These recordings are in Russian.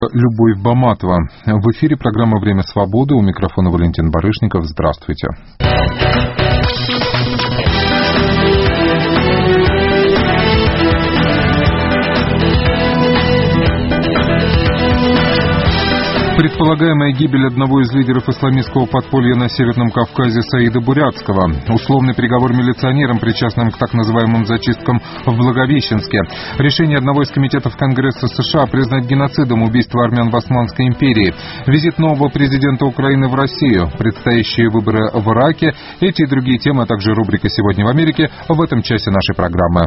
Любовь Баматова. В эфире программа «Время свободы». У микрофона Валентин Барышников. Здравствуйте. Предполагаемая гибель одного из лидеров исламистского подполья на Северном Кавказе Саида Бурятского. Условный приговор милиционерам, причастным к так называемым зачисткам в Благовещенске. Решение одного из комитетов Конгресса США признать геноцидом убийство армян в Османской империи. Визит нового президента Украины в Россию. Предстоящие выборы в Ираке. Эти и другие темы, а также рубрика «Сегодня в Америке» в этом часе нашей программы.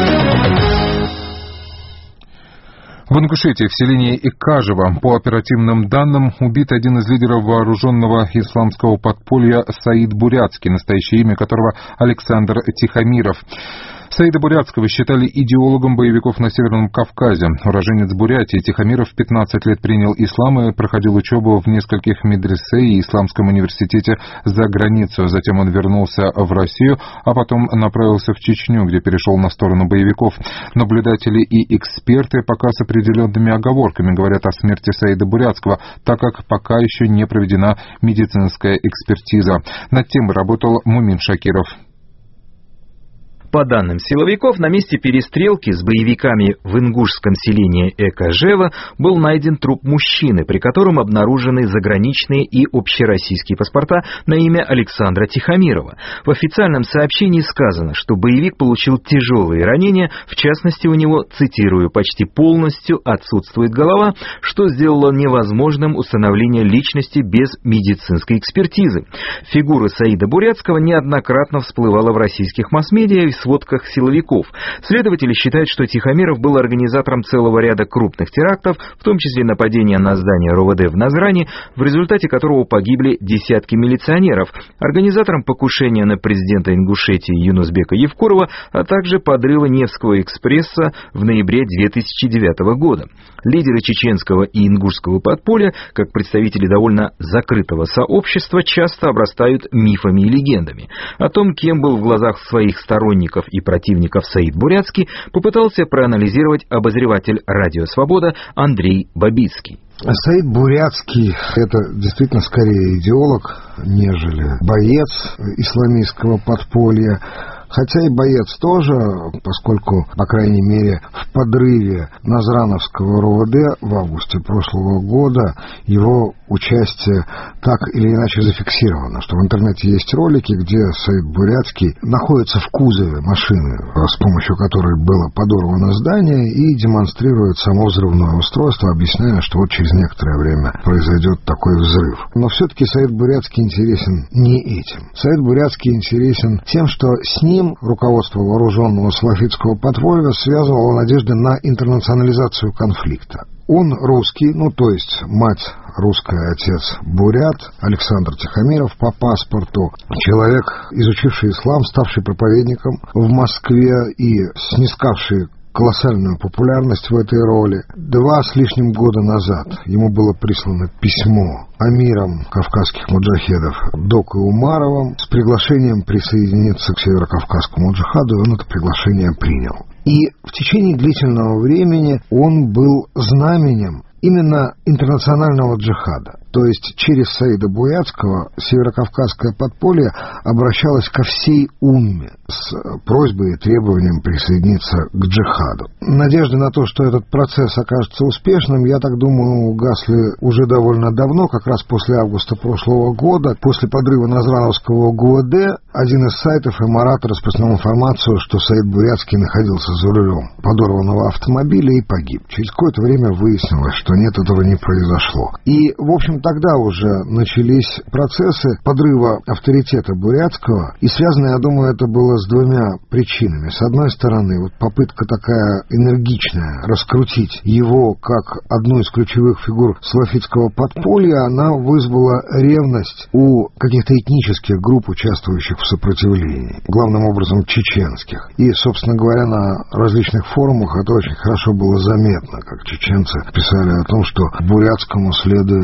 В Ингушетии, в селении Икажево, по оперативным данным, убит один из лидеров вооруженного исламского подполья Саид Бурятский, настоящее имя которого Александр Тихомиров. Саида Бурятского считали идеологом боевиков на Северном Кавказе. Уроженец Бурятии, Тихомиров 15 лет принял ислам и проходил учебу в нескольких медресе и исламском университете за границу. Затем он вернулся в Россию, а потом направился в Чечню, где перешел на сторону боевиков. Наблюдатели и эксперты пока с определенными оговорками говорят о смерти Саида Бурятского, так как пока еще не проведена медицинская экспертиза. Над темой работал Мумин Шакиров. По данным силовиков, на месте перестрелки с боевиками в ингушском селении Экажево был найден труп мужчины, при котором обнаружены заграничные и общероссийские паспорта на имя Александра Тихомирова. В официальном сообщении сказано, что боевик получил тяжелые ранения, в частности у него, цитирую, почти полностью отсутствует голова, что сделало невозможным установление личности без медицинской экспертизы. Фигура Саида Бурятского неоднократно всплывала в российских масс-медиа и в сводках силовиков. Следователи считают, что Тихомиров был организатором целого ряда крупных терактов, в том числе нападения на здание РОВД в Назрани, в результате которого погибли десятки милиционеров, организатором покушения на президента Ингушетии Юнусбека Евкурова, а также подрыва Невского экспресса в ноябре 2009 года. Лидеры чеченского и ингушского подполья, как представители довольно закрытого сообщества, часто обрастают мифами и легендами. О том, кем был в глазах своих сторонников и противников Саид Бурятский, попытался проанализировать обозреватель «Радио Свобода» Андрей Бабицкий. Саид Бурятский – это действительно скорее идеолог, нежели боец исламистского подполья. Хотя и боец тоже, поскольку, по крайней мере, в подрыве Назрановского РОВД в августе прошлого года его участие так или иначе зафиксировано, что в интернете есть ролики, где Саид Бурятский находится в кузове машины, с помощью которой было подорвано здание, и демонстрирует само взрывное устройство, объясняя, что вот через некоторое время произойдет такой взрыв. Но все-таки Саид Бурятский интересен не этим. Саид Бурятский интересен тем, что с ним руководство вооруженного салафитского подполья связывало надежды на интернационализацию конфликта. Он русский, то есть мать русская, отец бурят, Александр Тихомиров по паспорту, человек, изучивший ислам, ставший проповедником в Москве и снискавший колоссальную популярность в этой роли. 2 с лишним года назад ему было прислано письмо амирам кавказских муджахедов Док и Умаровым с приглашением присоединиться к северокавказскому джихаду, и он это приглашение принял. И в течение длительного времени он был знаменем именно интернационального джихада. То есть через Саида Бурятского северокавказское подполье обращалось ко всей умме с просьбой и требованием присоединиться к джихаду. Надежды на то, что этот процесс окажется успешным, я так думаю, угасли уже довольно давно, как раз после августа прошлого года. После подрыва Назрановского ГУВД один из сайтов «Эмарат» распространил информацию, что Саид Бурятский находился за рулем подорванного автомобиля и погиб. Через какое-то время выяснилось, что нет, этого не произошло. И, в общем, тогда уже начались процессы подрыва авторитета Бурятского, и связано, я думаю, это было с 2 причинами. С одной стороны, вот попытка такая энергичная раскрутить его как одну из ключевых фигур салафитского подполья, она вызвала ревность у каких-то этнических групп, участвующих в сопротивлении, главным образом чеченских. И, собственно говоря, на различных форумах это очень хорошо было заметно, как чеченцы писали о том, что Бурятскому следует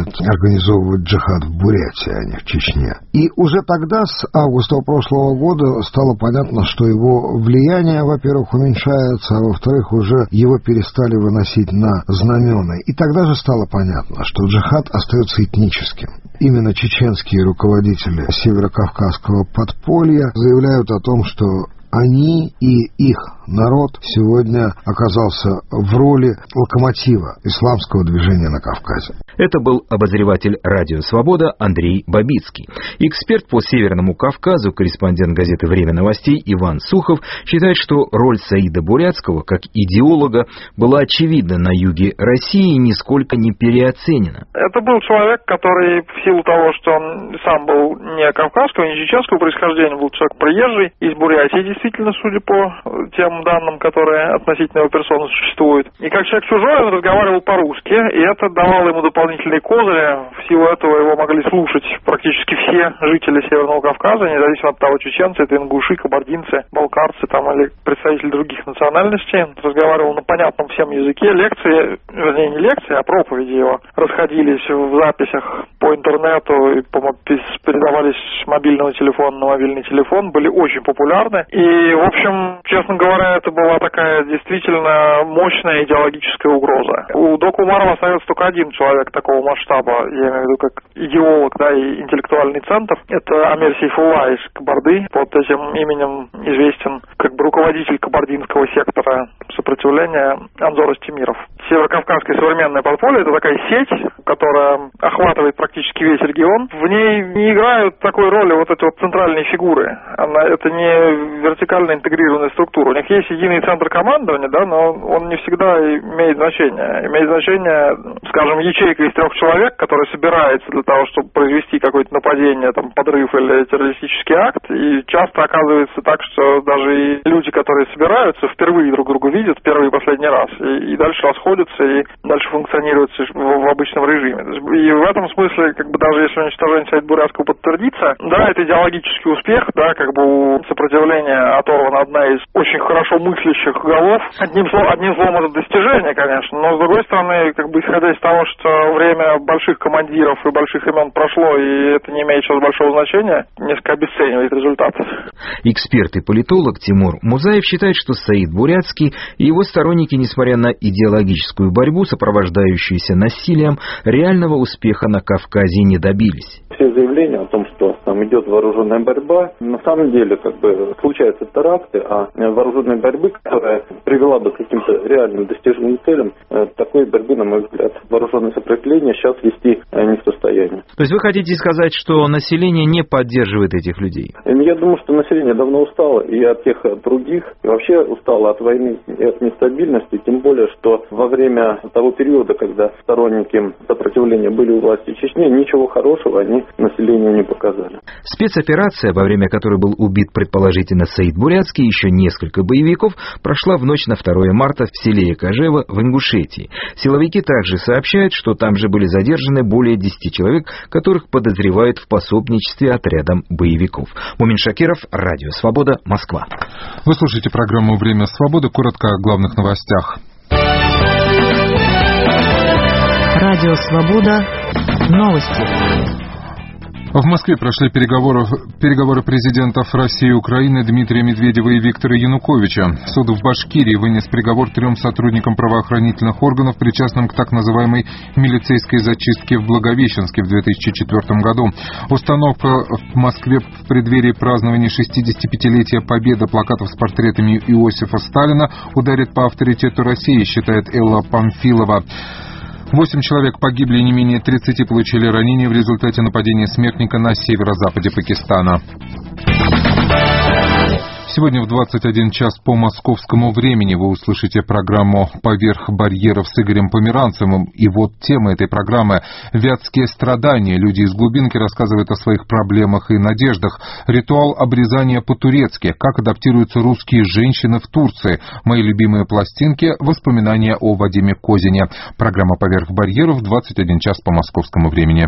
организовывать джихад в Бурятии, а не в Чечне. И уже тогда, с августа прошлого года, стало понятно, что его влияние, во-первых, уменьшается, а во-вторых, уже его перестали выносить на знамена. И тогда же стало понятно, что джихад остается этническим. Именно чеченские руководители северокавказского подполья заявляют о том, что они и их народ сегодня оказался в роли локомотива исламского движения на Кавказе. Это был обозреватель «Радио Свобода» Андрей Бабицкий. Эксперт по Северному Кавказу, корреспондент газеты «Время новостей» Иван Сухов считает, что роль Саида Бурятского как идеолога была очевидна на юге России и нисколько не переоценена. Это был человек, который в силу того, что он сам был не кавказского, не чеченского происхождения, был человек приезжий из Бурятии, действительно, судя по тем данным, которые относительно его персоны существуют. И как человек чужой, он разговаривал по-русски, и это давало ему дополнительные козыри. В силу этого его могли слушать практически все жители Северного Кавказа, независимо от того, чеченцы, это ингуши, кабардинцы, балкарцы там, или представители других национальностей. Он разговаривал на понятном всем языке. Лекции, вернее, не лекции, а проповеди его расходились в записях по интернету и передавались с мобильного телефона на мобильный телефон, были очень популярны. И, в общем, честно говоря, это была такая действительно мощная идеологическая угроза. У Дока Умарова остается только один человек такого масштаба, я имею в виду как идеолог, да, и интеллектуальный центр. Это Амир Сейфулла из Кабарды. Под этим именем известен как бы руководитель кабардинского сектора сопротивления Анзор Астемиров. Северокавказское современное подполье — это такая сеть, которая охватывает практически весь регион. В ней не играют такой роли вот эти вот центральные фигуры. Это не вертикально интегрированная структура. У них есть единый центр командования, да, но он не всегда имеет значение. Имеет значение, скажем, ячейка из 3 человек, которая собирается для того, чтобы произвести какое-то нападение, там, подрыв или террористический акт. И часто оказывается так, что даже и люди, которые собираются, впервые друг друга видят, первый и последний раз, и дальше расходятся, и дальше функционируют в обычном режиме. И в этом смысле, как бы даже если уничтожение Саида Бурятского подтвердится, да, это идеологический успех, да, как бы у сопротивления оторвана одна из очень хорошо мыслящих голов. Одним словом, это достижение, конечно, но с другой стороны, как бы исходя из того, что время больших командиров и больших имен прошло, и это не имеет сейчас большого значения, несколько обесценивает результат. Эксперт и политолог Тимур Музаев считает, что Саид Бурятский и его сторонники, несмотря на идеологическую борьбу, сопровождающуюся насилием, реального успеха на Кавказе не добились. Все заявления о том, что там идет вооруженная борьба, на самом деле как бы случаются теракты, а вооруженной борьбы, которая привела бы к каким-то реальным достижимым целям, такой борьбы, на мой взгляд, вооруженное сопротивление сейчас вести не в состоянии. То есть вы хотите сказать, что население не поддерживает этих людей? Я думаю, что население давно устало и от тех, и от других, и вообще устало от войны и от нестабильности, тем более, что во время того периода, когда сторонники сопротивления были у власти в Чечне, ничего хорошего они населению не показали. Спецоперация, во время которой был убит предположительно Саид Бурятский и еще несколько боевиков, прошла в ночь на 2 марта в селе Экажево в Ингушетии. Силовики также сообщают, что там же были задержаны более 10 человек, которых подозревают в пособничестве отрядам боевиков. Мумин Шакиров, Радио Свобода, Москва. Вы слушаете программу «Время свободы». Коротко о главных новостях. Радио Свобода. Новости. В Москве прошли переговоры президентов России и Украины Дмитрия Медведева и Виктора Януковича. Суд в Башкирии вынес приговор 3 сотрудникам правоохранительных органов, причастным к так называемой милицейской зачистке в Благовещенске в 2004 году. Установка в Москве в преддверии празднования 65-летия Победы плакатов с портретами Иосифа Сталина ударит по авторитету России, считает Элла Памфилова. 8 человек погибли и не менее 30 получили ранения в результате нападения смертника на северо-западе Пакистана. Сегодня в 21 час по московскому времени вы услышите программу «Поверх барьеров» с Игорем Померанцевым. И вот тема этой программы — «Вятские страдания». Люди из глубинки рассказывают о своих проблемах и надеждах. Ритуал обрезания по-турецки. Как адаптируются русские женщины в Турции. Мои любимые пластинки. Воспоминания о Вадиме Козине. Программа «Поверх барьеров» в 21 час по московскому времени.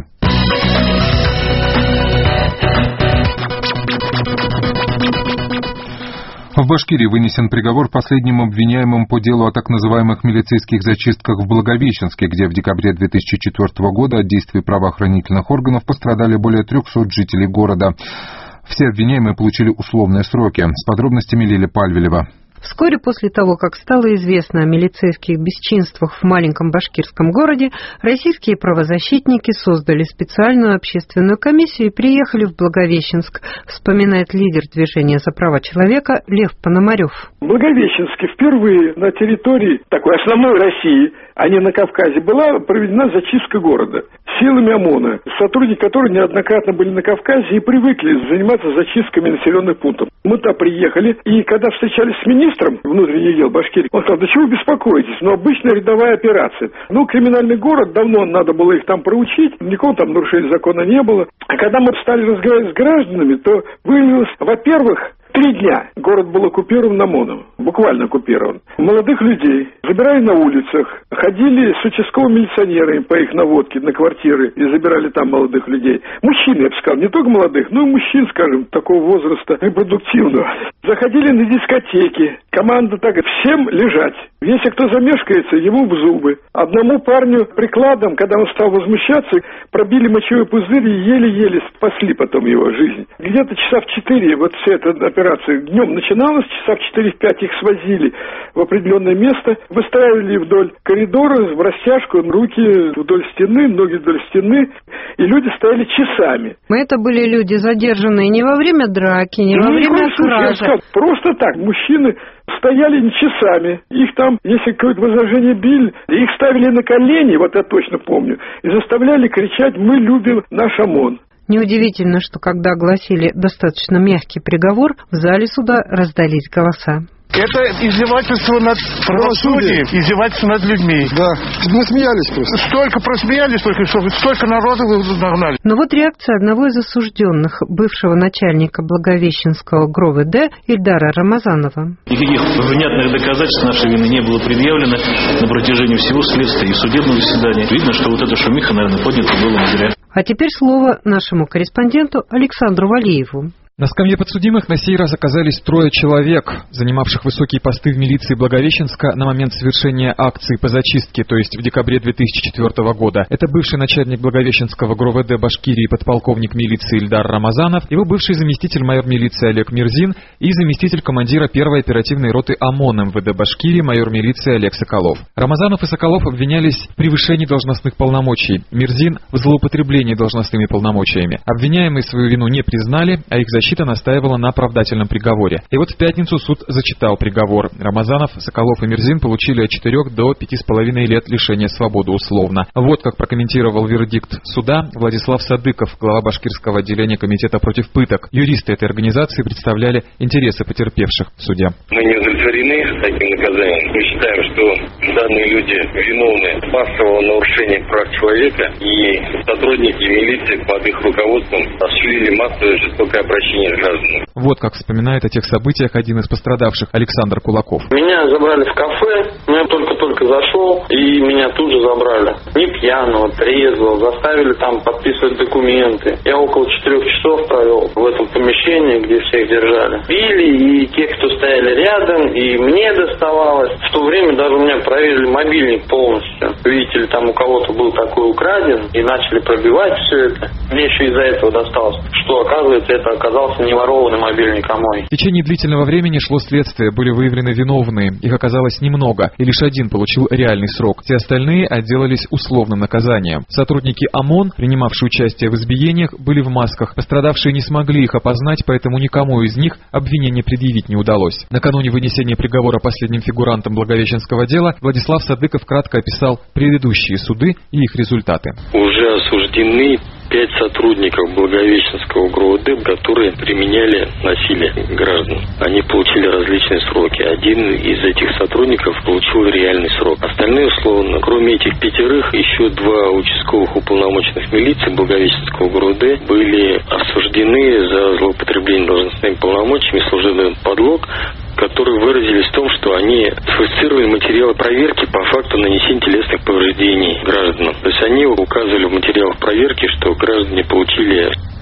В Башкирии вынесен приговор последним обвиняемым по делу о так называемых милицейских зачистках в Благовещенске, где в декабре 2004 года от действий правоохранительных органов пострадали более 300 жителей города. Все обвиняемые получили условные сроки. С подробностями Лиля Пальвелева. Вскоре после того, как стало известно о милицейских бесчинствах в маленьком башкирском городе, российские правозащитники создали специальную общественную комиссию и приехали в Благовещенск, вспоминает лидер движения за права человека Лев Пономарев. В Благовещенске впервые на территории такой основной России, а не на Кавказе, была проведена зачистка города силами ОМОНа, сотрудники которых неоднократно были на Кавказе и привыкли заниматься зачистками населенных пунктов. Мы туда приехали, и когда встречались с министром внутренних дел Башкирии, он сказал: да чего вы беспокоитесь, обычная рядовая операция. Криминальный город, давно надо было их там проучить, никакого там нарушения закона не было. А когда мы стали разговаривать с гражданами, то выявилось, во-первых, 3 дня город был оккупирован ОМОНом, буквально оккупирован. Молодых людей забирали на улицах, ходили с участковыми милиционерами по их наводке на квартиры и забирали там молодых людей. Мужчин, я бы сказал, не только молодых, но и мужчин, скажем, такого возраста репродуктивного. Заходили на дискотеки, команда так: всем лежать. Если кто замешкается, ему в зубы. Одному парню прикладом, когда он стал возмущаться, пробили мочевой пузырь и еле-еле спасли потом его жизнь. Где-то часа в 4 вот вся эта операция днем начиналась, часа в 4-5 их свозили в определенное место, выстраивали вдоль коридора в растяжку, руки вдоль стены, ноги вдоль стены, и люди стояли часами. Это были люди, задержанные не во время драки, не во время кражи. Просто так, мужчины стояли часами, их там, если какое-то возражение били, их ставили на колени, вот я точно помню, и заставляли кричать: мы любим наш ОМОН. Неудивительно, что когда огласили достаточно мягкий приговор, в зале суда раздались голоса. Это издевательство над правосудием, издевательство над людьми. Да, мы смеялись просто. Столько просмеялись, столько народу нагнали. Но вот реакция одного из осужденных, бывшего начальника Благовещенского ГРО-ВД Ильдара Рамазанова. Никаких внятных доказательств нашей вины не было предъявлено на протяжении всего следствия и судебного заседания. Видно, что вот эта шумиха, наверное, поднята была не зря. А теперь слово нашему корреспонденту Александру Валиеву. На скамье подсудимых на сей раз оказались 3 человек, занимавших высокие посты в милиции Благовещенска на момент совершения акции по зачистке, то есть в декабре 2004 года. Это бывший начальник Благовещенского ГРО-ВД Башкирии подполковник милиции Ильдар Рамазанов, его бывший заместитель майор милиции Олег Мирзин и заместитель командира 1-й оперативной роты ОМОН МВД Башкирии майор милиции Олег Соколов. Рамазанов и Соколов обвинялись в превышении должностных полномочий, Мирзин в злоупотреблении должностными полномочиями. Обвиняемые свою вину не признали, а их защита настаивала на оправдательном приговоре. И вот в пятницу суд зачитал приговор. Рамазанов, Соколов и Мирзин получили от 4 до 5,5 лет лишения свободы условно. Вот как прокомментировал вердикт суда Владислав Садыков, глава башкирского отделения комитета против пыток. Юристы этой организации представляли интересы потерпевших в суде. Мы не удовлетворены таким наказанием. Мы считаем, что данные люди виновны в массовом нарушении прав человека, и сотрудники милиции под их руководством осуществили массовое жестокое обращение с гражданами. Вот как вспоминает о тех событиях один из пострадавших, Александр Кулаков. Меня забрали в кафе, я только-только зашел, и меня тут же забрали. Не пьяного, трезвого, заставили там подписывать документы. Я около 4 часов провел в этом помещении, где всех держали. Били и те, кто стояли рядом, и мне доставалось. В то время даже у меня проверили мобильник полностью. Видите ли, там у кого-то был такой украден, и начали пробивать все это. Мне еще из-за этого досталось, что, оказывается, это оказался не ворованный мобильник, а мой. В течение длительного времени шло следствие, были выявлены виновные. Их оказалось немного, и лишь один получил реальный срок. Все остальные отделались условным наказанием. Сотрудники ОМОН, принимавшие участие в избиениях, были в масках. Пострадавшие не смогли их опознать, поэтому никому из них обвинение предъявить не удалось. Накануне вынесения приговора последним фигурантам Благовещенского дела Владислав Садыков кратко описал предыдущие суды и их результаты. Уже осуждены 5 сотрудников Благовещенского ГРО-ВД, которые применяли насилие граждан. Они получили различные сроки. Один из этих сотрудников получил реальный срок. Остальные, условно, кроме этих 5, еще 2 участковых уполномоченных милиции Благовещенского ГРО-ВД были осуждены за злоупотребление должностными полномочиями, служебный подлог, которые выразились в том, что они сфальсифицировали материалы проверки по факту нанесения телесных повреждений гражданам. То есть они указывали в материалах проверки, что граждане получили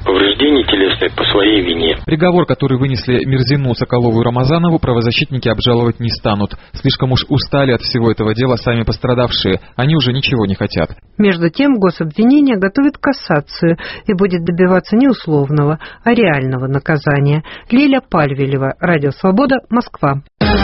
повреждений телесных по своей вине. Приговор, который вынесли Мирзину, Соколову и Рамазанову, правозащитники обжаловать не станут. Слишком уж устали от всего этого дела сами пострадавшие. Они уже ничего не хотят. Между тем, гособвинение готовит кассацию и будет добиваться не условного, а реального наказания. Лиля Пальвелева, Радио Свобода, Москва.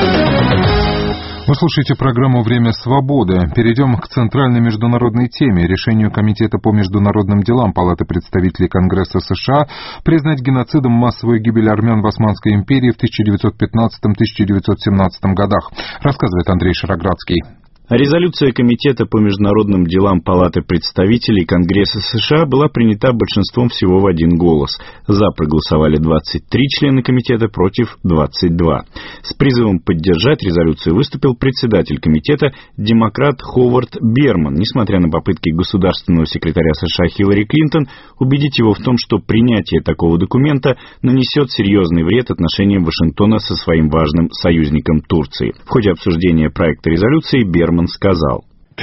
Вы слушаете программу «Время свободы». Перейдем к центральной международной теме – решению Комитета по международным делам Палаты представителей Конгресса США признать геноцидом массовую гибель армян в Османской империи в 1915-1917 годах. Рассказывает Андрей Шароградский. Резолюция Комитета по международным делам Палаты представителей Конгресса США была принята большинством всего в один голос. За проголосовали 23 члена комитета, против 22. С призывом поддержать резолюцию выступил председатель комитета, демократ Ховард Берман, несмотря на попытки государственного секретаря США Хиллари Клинтон убедить его в том, что принятие такого документа нанесет серьезный вред отношениям Вашингтона со своим важным союзником Турцией. В ходе обсуждения проекта резолюции Берман сказал: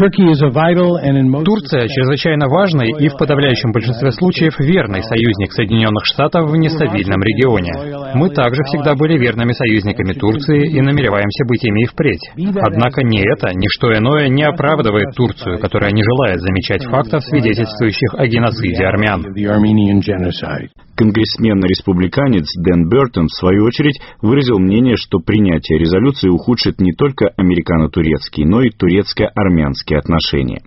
Турция чрезвычайно важный и в подавляющем большинстве случаев верный союзник Соединенных Штатов в нестабильном регионе. Мы также всегда были верными союзниками Турции и намереваемся быть ими и впредь. Однако ни это, ни что иное не оправдывает Турцию, которая не желает замечать фактов, свидетельствующих о геноциде армян. Конгрессмен-республиканец Дэн Бертон, в свою очередь, выразил мнение, что принятие резолюции ухудшит не только американо-турецкие, но и турецко-армянские отношения.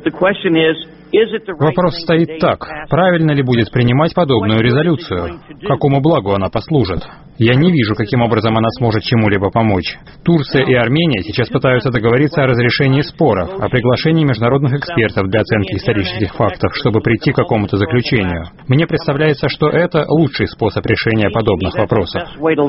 Вопрос стоит так. Правильно ли будет принимать подобную резолюцию? Какому благу она послужит? Я не вижу, каким образом она сможет чему-либо помочь. Турция и Армения сейчас пытаются договориться о разрешении споров, о приглашении международных экспертов для оценки исторических фактов, чтобы прийти к какому-то заключению. Мне представляется, что это лучший способ решения подобных вопросов.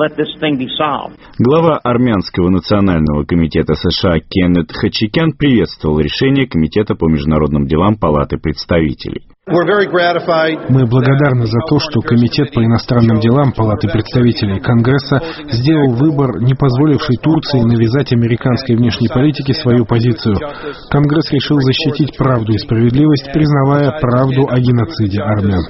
Глава Армянского национального комитета США Кеннет Хачикян приветствовал решение Комитета по международным делам Палаты представителей. Мы благодарны за то, что Комитет по иностранным делам Палаты представителей Конгресса сделал выбор, не позволивший Турции навязать американской внешней политике свою позицию. Конгресс решил защитить правду и справедливость, признавая правду о геноциде армян.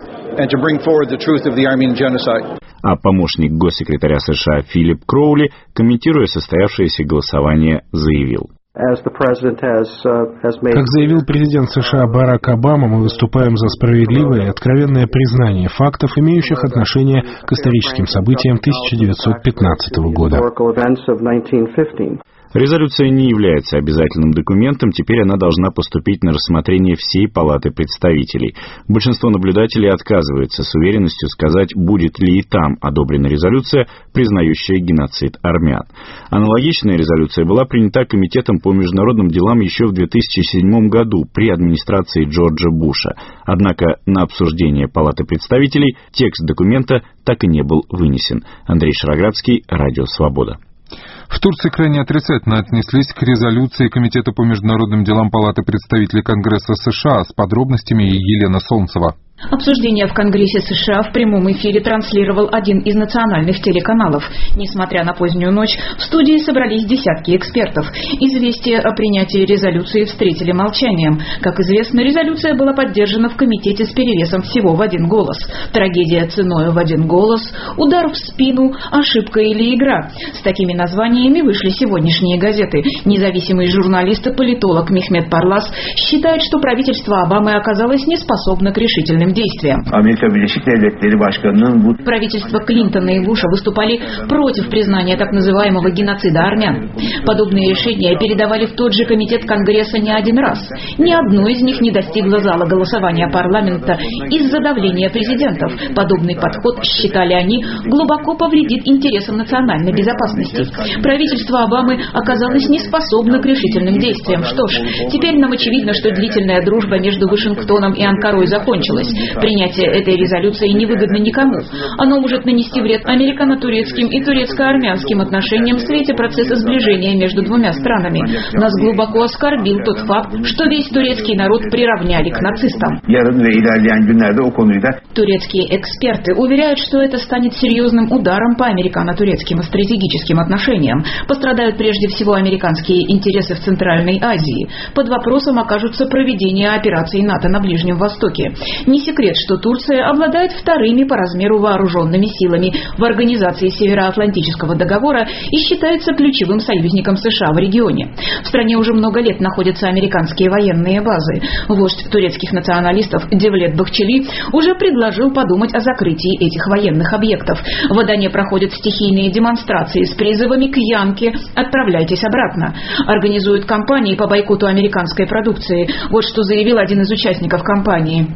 А помощник госсекретаря США Филипп Кроули, комментируя состоявшееся голосование, заявил: Как заявил президент США Барак Обама, мы выступаем за справедливое и откровенное признание фактов, имеющих отношение к историческим событиям 1915 года. Резолюция не является обязательным документом, теперь она должна поступить на рассмотрение всей Палаты представителей. Большинство наблюдателей отказывается с уверенностью сказать, будет ли и там одобрена резолюция, признающая геноцид армян. Аналогичная резолюция была принята Комитетом по международным делам еще в 2007 году при администрации Джорджа Буша. Однако на обсуждение Палаты представителей текст документа так и не был вынесен. Андрей Шароградский, Радио Свобода. В Турции крайне отрицательно отнеслись к резолюции Комитета по международным делам Палаты представителей Конгресса США. С подробностями Елена Солнцева. Обсуждение в Конгрессе США в прямом эфире транслировал один из национальных телеканалов. Несмотря на позднюю ночь, в студии собрались десятки экспертов. Известие о принятии резолюции встретили молчанием. Как известно, резолюция была поддержана в комитете с перевесом всего в один голос. Трагедия ценою в один голос, удар в спину, ошибка или игра. С такими названиями вышли сегодняшние газеты. Независимый журналист и политолог Мехмед Парлас считает, что правительство Обамы оказалось неспособно к решительным действиям. Правительства Клинтона и Буша выступали против признания так называемого геноцида армян. Подобные решения передавали в тот же комитет Конгресса не один раз. Ни одно из них не достигло зала голосования парламента из-за давления президентов. Подобный подход, считали они, глубоко повредит интересам национальной безопасности. Правительство Обамы оказалось неспособно к решительным действиям. Что ж, теперь нам очевидно, что длительная дружба между Вашингтоном и Анкарой закончилась. Принятие этой резолюции невыгодно никому. Оно может нанести вред американо-турецким и турецко-армянским отношениям в свете процесса сближения между двумя странами. Нас глубоко оскорбил тот факт, что весь турецкий народ приравняли к нацистам. Турецкие эксперты уверяют, что это станет серьезным ударом по американо-турецким и стратегическим отношениям. Пострадают прежде всего американские интересы в Центральной Азии. Под вопросом окажутся проведение операций НАТО на Ближнем Востоке. Не секрет, что Турция обладает вторыми по размеру вооруженными силами в Организации Североатлантического договора и считается ключевым союзником США в регионе. В стране уже много лет находятся американские военные базы. Вождь турецких националистов Девлет Бахчели уже предложил подумать о закрытии этих военных объектов. В Адане проходят стихийные демонстрации с призывами к Янке «Отправляйтесь обратно». Организуют кампании по бойкоту американской продукции. Вот что заявил один из участников кампании.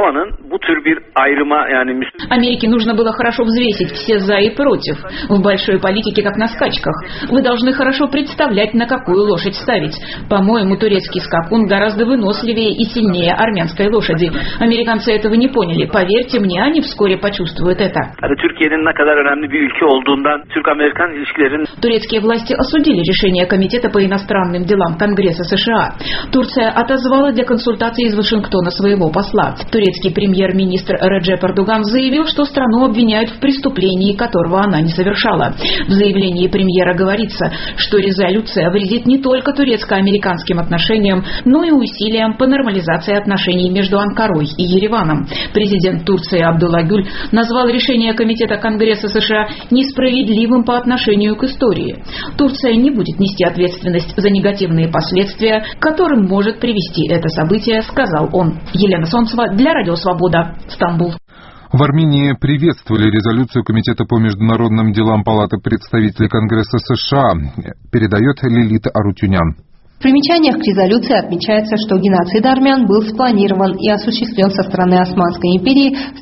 Америке нужно было хорошо взвесить все «за» и «против». В большой политике, как на скачках. Вы должны хорошо представлять, на какую лошадь ставить. По-моему, турецкий скакун гораздо выносливее и сильнее армянской лошади. Американцы этого не поняли. Поверьте мне, они вскоре почувствуют это. Турецкие власти осудили решение Комитета по иностранным делам Конгресса США. Турция отозвала для консультаций из Вашингтона своего посла. Турецкий премьер-министр Реджеп Эрдоган заявил, что страну обвиняют в преступлении, которого она не совершала. В заявлении премьера говорится, что резолюция вредит не только турецко-американским отношениям, но и усилиям по нормализации отношений между Анкарой и Ереваном. Президент Турции Абдулла Гюль назвал решение Комитета Конгресса США несправедливым по отношению к истории. Турция не будет нести ответственность за негативные последствия, к которым может привести это событие, сказал он. Елена Солнцева для Радио Свобода, Стамбул. В Армении приветствовали резолюцию Комитета по международным делам Палаты представителей Конгресса США, передает Лилит Арутюнян. В примечаниях к резолюции отмечается, что геноцид армян был спланирован и осуществлен со стороны Османской империи с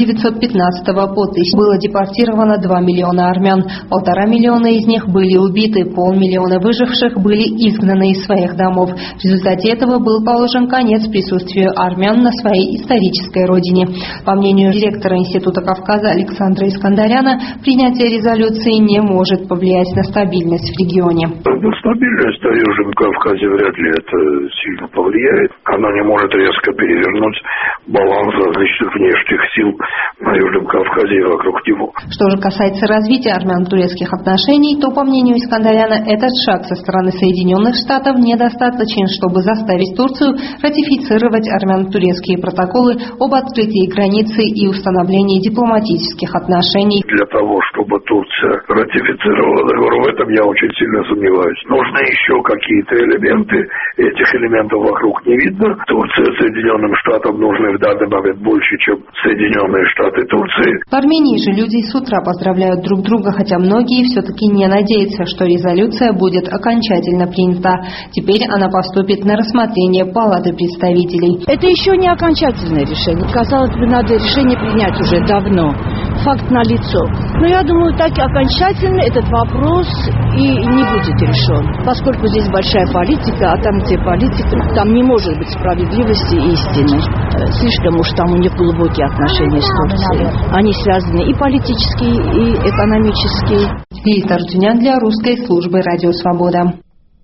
1915 по 1000. Было депортировано 2 миллиона армян, 1,5 миллиона из них были убиты, 500 000 выживших были изгнаны из своих домов. В результате этого был положен конец присутствию армян на своей исторической родине. По мнению директора Института Кавказа Александра Искандаряна, принятие резолюции не может повлиять на стабильность в регионе. Стабильность в Южном Кавказе вряд ли это сильно повлияет. Она не может резко перевернуть баланс различных внешних сил на Южном Кавказе и вокруг него. Что же касается развития армяно-турецких отношений, то, по мнению Искандаряна, этот шаг со стороны Соединенных Штатов недостаточен, чтобы заставить Турцию ратифицировать армяно-турецкие протоколы об открытии границы и установлении дипломатических отношений. Для того, чтобы Турция ратифицировала договор, в этом я очень сильно сомневаюсь. Нужны еще какие-то элементы. Этих элементов вокруг не видно. Турция Соединенным Штатам нужны в данный момент больше, чем Соединенные Штаты Турции. В Армении же люди с утра поздравляют друг друга, хотя многие все-таки не надеются, что резолюция будет окончательно принята. Теперь она поступит на рассмотрение Палаты представителей. Это еще не окончательное решение. Казалось бы, надо решение принять уже давно. Факт налицо. Но я думаю, так и окончательно этот вопрос и не будет решен. Поскольку здесь большая политика, а там, где политика, там не может быть справедливости и истины. Слишком уж там у них глубокие отношения с Турцией. Они связаны и политически, и экономически. Лилит Арутюнян для русской службы «Радио Свобода».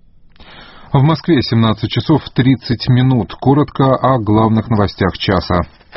В Москве 17 часов 30 минут. Коротко о главных новостях часа.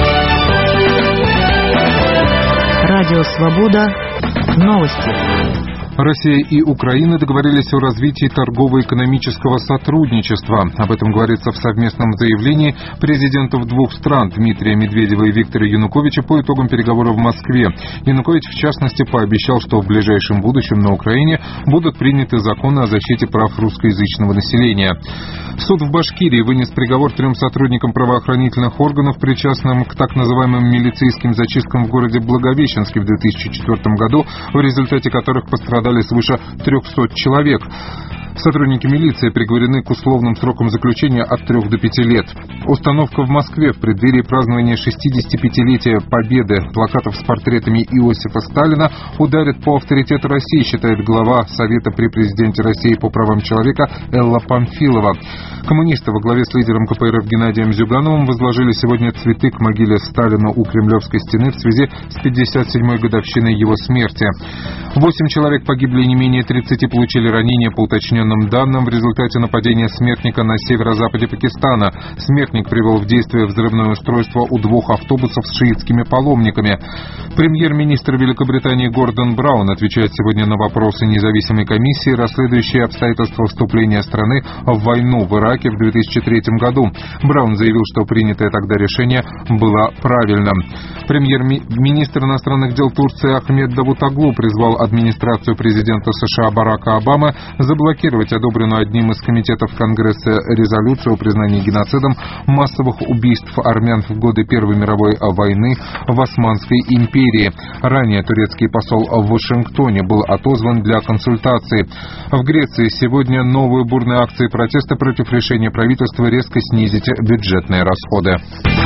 Радио Свобода. Новости. Россия и Украина договорились о развитии торгово-экономического сотрудничества. Об этом говорится в совместном заявлении президентов двух стран Дмитрия Медведева и Виктора Януковича по итогам переговоров в Москве. Янукович, в частности, пообещал, что в ближайшем будущем на Украине будут приняты законы о защите прав русскоязычного населения. Суд в Башкирии вынес приговор 3 сотрудникам правоохранительных органов, причастным к так называемым милицейским зачисткам в городе Благовещенске в 2004 году, в результате которых пострадали свыше 300 человек. Сотрудники милиции приговорены к условным срокам заключения от 3 до 5 лет. Установка в Москве в преддверии празднования 65-летия Победы плакатов с портретами Иосифа Сталина ударит по авторитету России, считает глава Совета при президенте России по правам человека Элла Памфилова. Коммунисты во главе с лидером КПРФ Геннадием Зюгановым возложили сегодня цветы к могиле Сталина у Кремлевской стены в связи с 57-й годовщиной его смерти. 8 человек погибли и не менее 30 получили ранения, по уточненным уточненным данным, в результате нападения смертника на северо-западе Пакистана смертник привел в действие взрывное устройство у 2 автобусов с шиитскими паломниками. Премьер-министр Великобритании Гордон Браун отвечает сегодня на вопросы независимой комиссии, расследующей обстоятельства вступления страны в войну в Ираке в 2003 году. Браун заявил, что принятое тогда решение было правильным. Премьер-министр иностранных дел Турции Ахмед Давутоглу призвал администрацию президента США Барака Обамы заблокировать одобренную одним из комитетов Конгресса резолюцию о признании геноцидом массовых убийств армян в годы Первой мировой войны в Османской империи. Ранее турецкий посол в Вашингтоне был отозван для консультаций. В Греции сегодня новые бурные акции протеста против решения правительства резко снизить бюджетные расходы.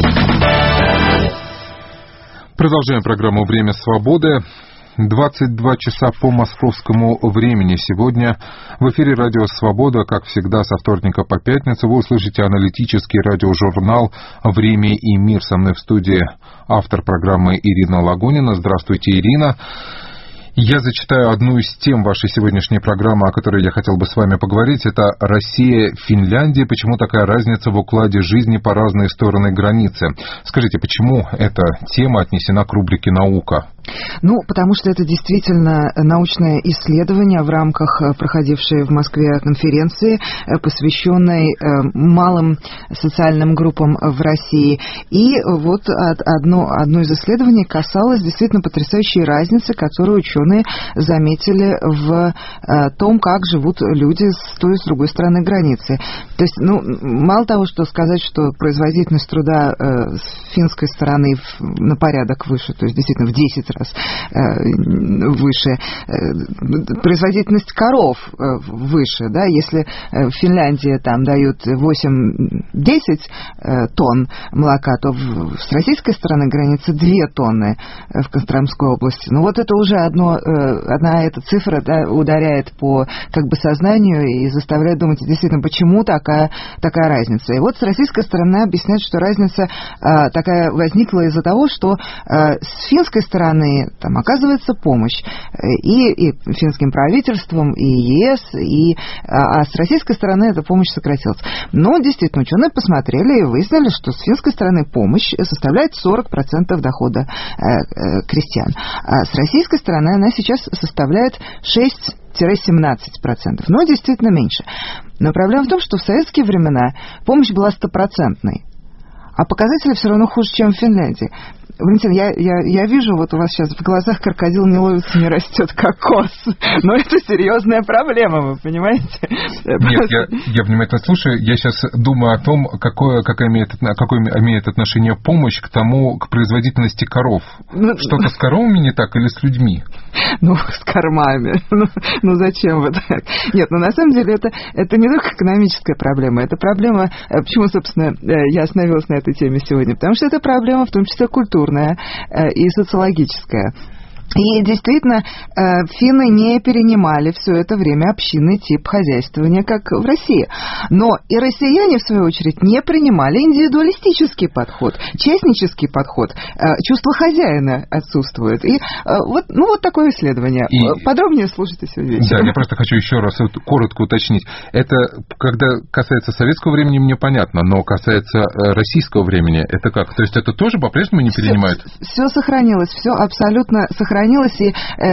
Продолжаем программу «Время свободы». 22 часа по московскому времени сегодня. В эфире «Радио Свобода», как всегда, со вторника по пятницу. Вы услышите аналитический радиожурнал «Время и мир». Со мной в студии автор программы Ирина Лагунина. Здравствуйте, Ирина. Я зачитаю одну из тем вашей сегодняшней программы, о которой я хотел бы с вами поговорить. Это Россия, Финляндия. Почему такая разница в укладе жизни по разные стороны границы? Скажите, почему эта тема отнесена к рубрике «Наука»? Потому что это действительно научное исследование в рамках проходившей в Москве конференции, посвященной малым социальным группам в России. И вот одно из исследований касалось действительно потрясающей разницы, которую ученые заметили в том, как живут люди с той и с другой стороны границы. То есть, мало того, что сказать, что производительность труда с финской стороны на порядок выше, то есть действительно в 10 раз выше, производительность коров выше, да, если в Финляндии там дают 8-10 тонн молока, то с российской стороны границы 2 тонны в Костромской области. Вот это уже одна эта цифра, да, ударяет по сознанию и заставляет думать, действительно, почему такая разница. И вот с российской стороны объясняют, что разница такая возникла из-за того, что с финской стороны там оказывается помощь и финским правительством, и ЕС, а с российской стороны эта помощь сократилась. Но действительно, ученые посмотрели и выяснили, что с финской стороны помощь составляет 40% дохода крестьян, а с российской стороны она сейчас составляет 6-17%, но действительно меньше. Но проблема в том, что в советские времена помощь была 100%, а показатели все равно хуже, чем в Финляндии. Валентин, я вижу, вот у вас сейчас в глазах крокодил не ловится, не растет кокос. Но это серьезная проблема, вы понимаете? Нет, я внимательно слушаю. Я сейчас думаю о том, какое имеет отношение помощь к производительности коров. Что-то с коровами не так или с людьми? С кормами. Зачем вы так? Нет, на самом деле это не только экономическая проблема. Это проблема... Почему, собственно, я остановилась на этой теме сегодня? Потому что это проблема, в том числе, культурная и социологическая. И действительно, финны не перенимали все это время общинный тип хозяйствования, как в России. Но и россияне, в свою очередь, не принимали индивидуалистический подход, частнический подход. Чувство хозяина отсутствует. И вот такое исследование. Подробнее слушайте сегодня вечером. Да, я просто хочу еще раз коротко уточнить. Это, когда касается советского времени, мне понятно, но касается российского времени, это как? То есть это тоже по-прежнему не перенимают? Все сохранилось, все абсолютно сохранилось. И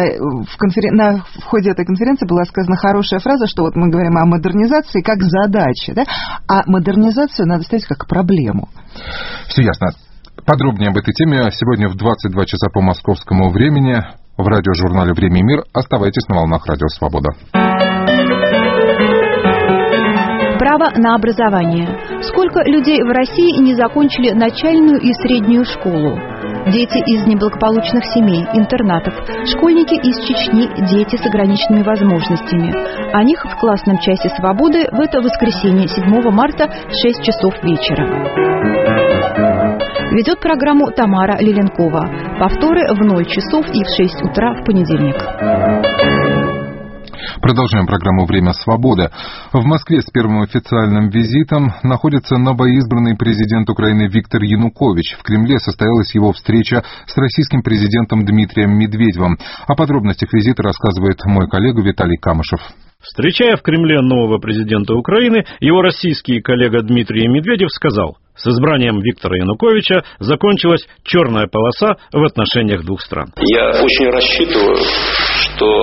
в ходе этой конференции была сказана хорошая фраза, что вот мы говорим о модернизации как задаче, да? А модернизацию надо ставить как проблему. Все ясно. Подробнее об этой теме сегодня в 22 часа по московскому времени в радиожурнале «Время и мир». Оставайтесь на волнах Радио Свобода. Право на образование. Сколько людей в России не закончили начальную и среднюю школу? Дети из неблагополучных семей, интернатов, школьники из Чечни, дети с ограниченными возможностями. О них в классном часе свободы в это воскресенье, 7 марта, в 6 часов вечера. Ведет программу Тамара Лиленкова. Повторы в 0 часов и в 6 утра в понедельник. Продолжаем программу «Время свободы». В Москве с первым официальным визитом находится новоизбранный президент Украины Виктор Янукович. В Кремле состоялась его встреча с российским президентом Дмитрием Медведевым. О подробностях визита рассказывает мой коллега Виталий Камышев. Встречая в Кремле нового президента Украины, его российский коллега Дмитрий Медведев сказал: с избранием Виктора Януковича закончилась черная полоса в отношениях двух стран. Я очень рассчитываю, что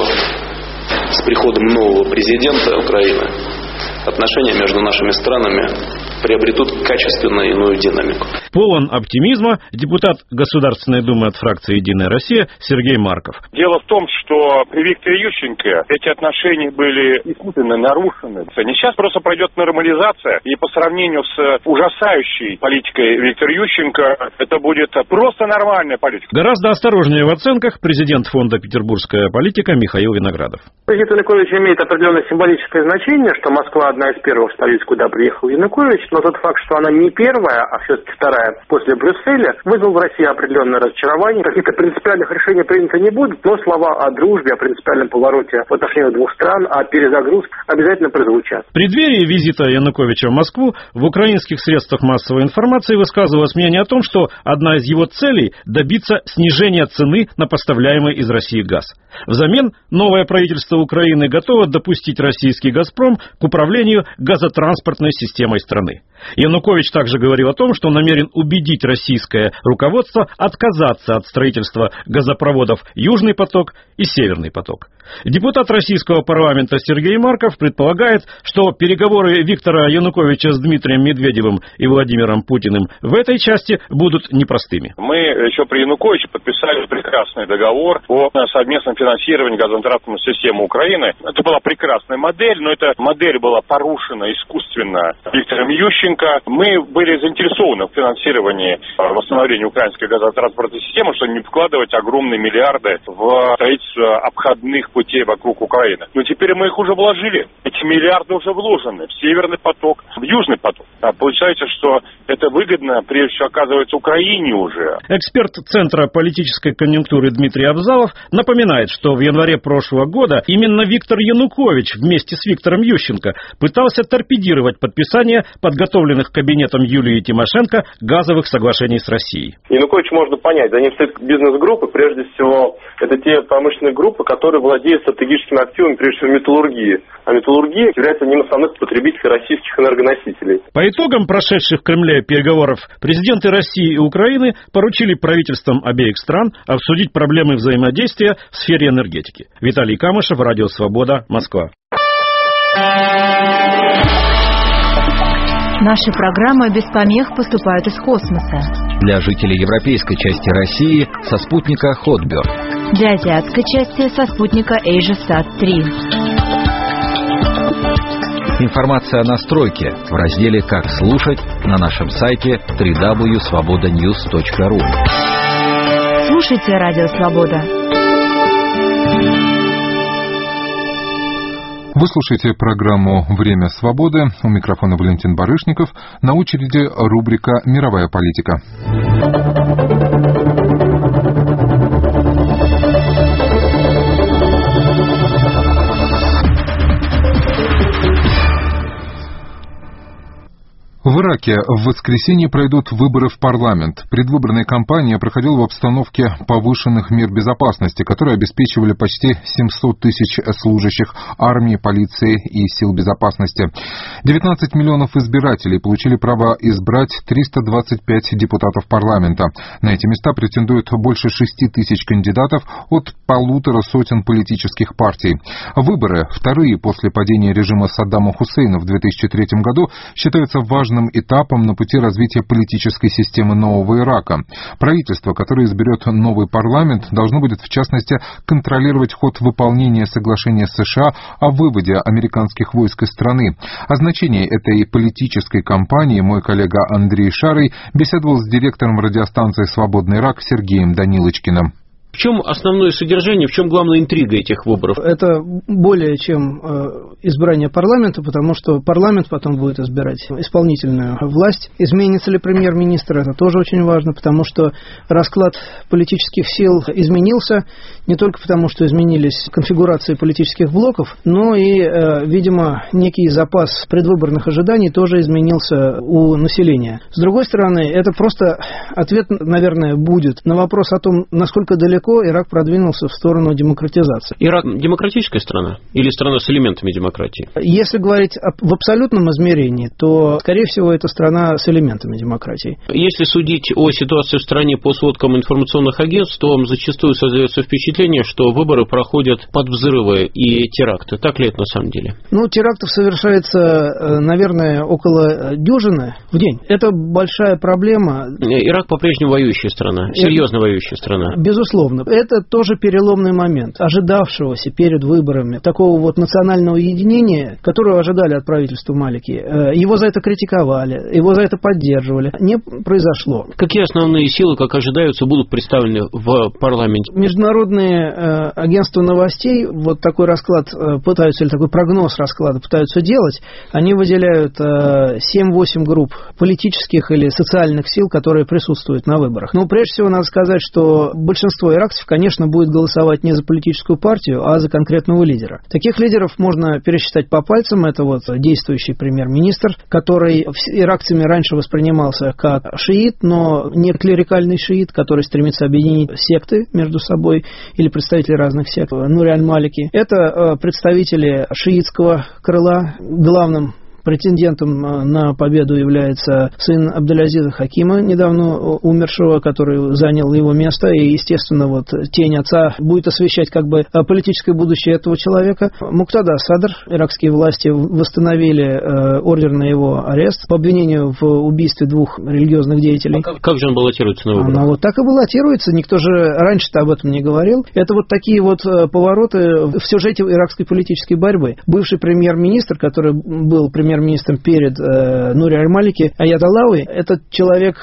с приходом нового президента Украины отношения между нашими странами приобретут качественно иную динамику. Полон оптимизма депутат Государственной Думы от фракции «Единая Россия» Сергей Марков. Дело в том, что при Викторе Ющенко эти отношения были искусственно нарушены. Сейчас просто пройдет нормализация, и по сравнению с ужасающей политикой Виктора Ющенко, это будет просто нормальная политика. Гораздо осторожнее в оценках президент фонда «Петербургская политика» Михаил Виноградов. Виктор Янукович имеет определенное символическое значение, что Москва одна из первых столиц, куда приехал Янукович, но тот факт, что она не первая, а все-таки вторая после Брюсселя, вызвал в России определенное разочарование. Каких-то принципиальных решений принято не будет, но слова о дружбе, о принципиальном повороте в отношениях двух стран, о перезагрузке обязательно прозвучат. В преддверии визита Януковича в Москву в украинских средствах массовой информации высказывалось мнение о том, что одна из его целей – добиться снижения цены на поставляемый из России газ. Взамен новое правительство Украины готово допустить российский «Газпром» к управлению газотранспортной системой страны. Янукович также говорил о том, что намерен убедить российское руководство отказаться от строительства газопроводов «Южный поток» и «Северный поток». Депутат российского парламента Сергей Марков предполагает, что переговоры Виктора Януковича с Дмитрием Медведевым и Владимиром Путиным в этой части будут непростыми. Мы еще при Януковиче подписали прекрасный договор о совместном финансировании газотранспортной системы Украины. Это была прекрасная модель, но эта модель была порушена искусственно Виктором Ющенко. Мы были заинтересованы в финансировании восстановления украинской газотранспортной системы, чтобы не вкладывать огромные миллиарды в строительство обходных путей вокруг Украины. Но теперь мы их уже вложили. Эти миллиарды уже вложены в Северный поток, в Южный поток. А получается, что это выгодно, прежде всего, оказывается, Украине уже. Эксперт Центра политической конъюнктуры Дмитрий Абзалов напоминает, что в январе прошлого года именно Виктор Янукович вместе с Виктором Ющенко пытался торпедировать подписание подготовленных кабинетом Юлии Тимошенко газовых соглашений с Россией. Янукович можно понять. За ним стоят бизнес-группы, прежде всего, это те промышленные группы, которые владеют стратегическими активами, прежде всего, металлургии. А металлургия является одним из основных потребителей российских энергоносителей. По итогам прошедших в Кремле переговоров президенты России и Украины поручили правительствам обеих стран обсудить проблемы взаимодействия в сфере энергетики. Виталий Камышев, Радио Свобода, Москва. Наши программы без помех поступают из космоса. Для жителей европейской части России со спутника Hotbird. Для азиатской части со спутника AsiaSat-3. Информация о настройке в разделе «Как слушать» на нашем сайте www.svobodanews.ru. Слушайте Радио Свобода. Вы слушаете программу «Время свободы». У микрофона Валентин Барышников. На очереди рубрика «Мировая политика». В Ираке в воскресенье пройдут выборы в парламент. Предвыборная кампания проходила в обстановке повышенных мер безопасности, которые обеспечивали почти 700 тысяч служащих армии, полиции и сил безопасности. 19 миллионов избирателей получили право избрать 325 депутатов парламента. На эти места претендуют больше 6 тысяч кандидатов от 150 политических партий. Выборы, вторые после падения режима Саддама Хусейна в 2003 году, считаются важным этапом на пути развития политической системы нового Ирака. Правительство, которое изберет новый парламент, должно будет, в частности, контролировать ход выполнения соглашения США о выводе американских войск из страны. О значении этой политической кампании мой коллега Андрей Шарый беседовал с директором радиостанции «Свободный Ирак» Сергеем Данилочкиным. В чем основное содержание, в чем главная интрига этих выборов? Это более чем избрание парламента, потому что парламент потом будет избирать исполнительную власть. Изменится ли премьер-министр, это тоже очень важно, потому что расклад политических сил изменился, не только потому, что изменились конфигурации политических блоков, но и, видимо, некий запас предвыборных ожиданий тоже изменился у населения. С другой стороны, это просто ответ, наверное, будет на вопрос о том, насколько далеко далеко Ирак продвинулся в сторону демократизации. Ирак демократическая страна или страна с элементами демократии? Если говорить в абсолютном измерении, то, скорее всего, это страна с элементами демократии. Если судить о ситуации в стране по сводкам информационных агентств, то зачастую создается впечатление, что выборы проходят под взрывы и теракты. Так ли это на самом деле? Терактов совершается, наверное, около дюжины в день. Это большая проблема. Ирак по-прежнему воюющая страна, серьезно воюющая страна. Безусловно. Это тоже переломный момент, ожидавшегося перед выборами такого вот национального единения, которого ожидали от правительства Малики. Его за это критиковали, его за это поддерживали. Не произошло. Какие основные силы, как ожидаются, будут представлены в парламенте? Международные агентства новостей вот такой расклад пытаются, или такой прогноз расклада пытаются делать. Они выделяют 7-8 групп политических или социальных сил, которые присутствуют на выборах. Но прежде всего надо сказать, что большинство иракцев, конечно, будет голосовать не за политическую партию, а за конкретного лидера. Таких лидеров можно пересчитать по пальцам. Это вот действующий премьер-министр, который иракцами раньше воспринимался как шиит, но не клерикальный шиит, который стремится объединить секты между собой или представители разных сект. Нури аль-Малики. Это представители шиитского крыла. Главным претендентом на победу является сын Абдулязиза Хакима, недавно умершего, который занял его место. И, естественно, вот тень отца будет освещать как бы политическое будущее этого человека. Муктада Садр. Иракские власти восстановили ордер на его арест по обвинению в убийстве 2 религиозных деятелей. Как же он баллотируется на выборах? Она вот так и баллотируется. Никто же раньше-то об этом не говорил. Это вот такие вот повороты в сюжете иракской политической борьбы. Бывший премьер-министр, который был премьер-министром перед Нури аль-Малики, Аят Аллауи, это человек,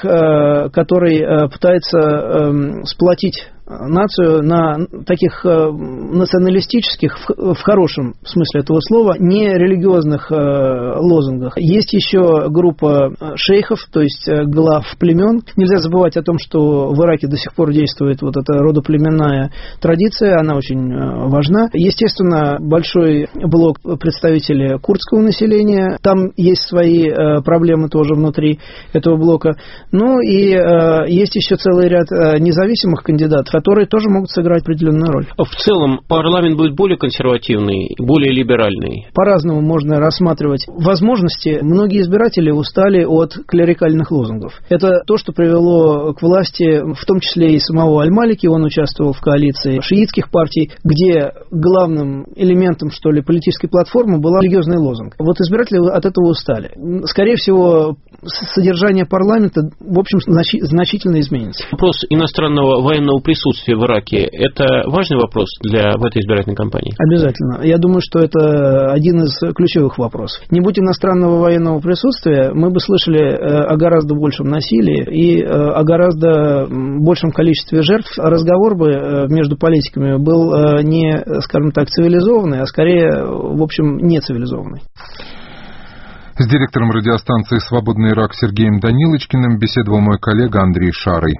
который пытается сплотить нацию на таких националистических, в хорошем смысле этого слова, не религиозных лозунгах. Есть еще группа шейхов, то есть глав племен. Нельзя забывать о том, что в Ираке до сих пор действует вот эта родоплеменная традиция, она очень важна. Естественно, большой блок представителей курдского населения, там есть свои проблемы тоже внутри этого блока. Ну и есть еще целый ряд независимых кандидатов, которые тоже могут сыграть определенную роль. В целом парламент будет более консервативный, более либеральный? По-разному можно рассматривать возможности. Многие избиратели устали от клерикальных лозунгов. Это то, что привело к власти, в том числе и самого аль-Малики. Он участвовал в коалиции шиитских партий, где главным элементом, что ли, политической платформы был религиозный лозунг. Вот избиратели от этого устали. Скорее всего, содержание парламента, в общем, значительно изменится. Вопрос иностранного военного присутствия в Ираке – это важный вопрос в этой избирательной кампании? Обязательно. Я думаю, что это один из ключевых вопросов. Не будь иностранного военного присутствия, мы бы слышали о гораздо большем насилии и о гораздо большем количестве жертв. Разговор бы между политиками был не, скажем так, цивилизованный, а скорее, в общем, не цивилизованный. С директором радиостанции «Свободный Ирак» Сергеем Данилочкиным беседовал мой коллега Андрей Шарый.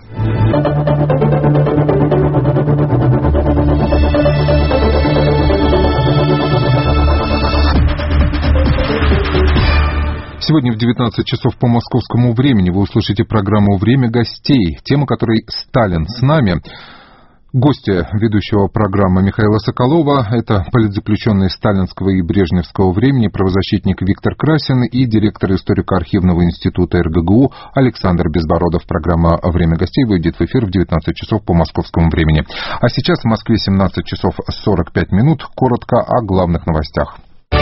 Сегодня в 19 часов по московскому времени вы услышите программу «Время гостей», тема которой «Сталин с нами». Гости ведущего программы Михаила Соколова – это политзаключенный сталинского и брежневского времени, правозащитник Виктор Красин и директор историко-архивного института РГГУ Александр Безбородов. Программа «Время гостей» выйдет в эфир в 19 часов по московскому времени. А сейчас в Москве 17 часов 45 минут. Коротко о главных новостях.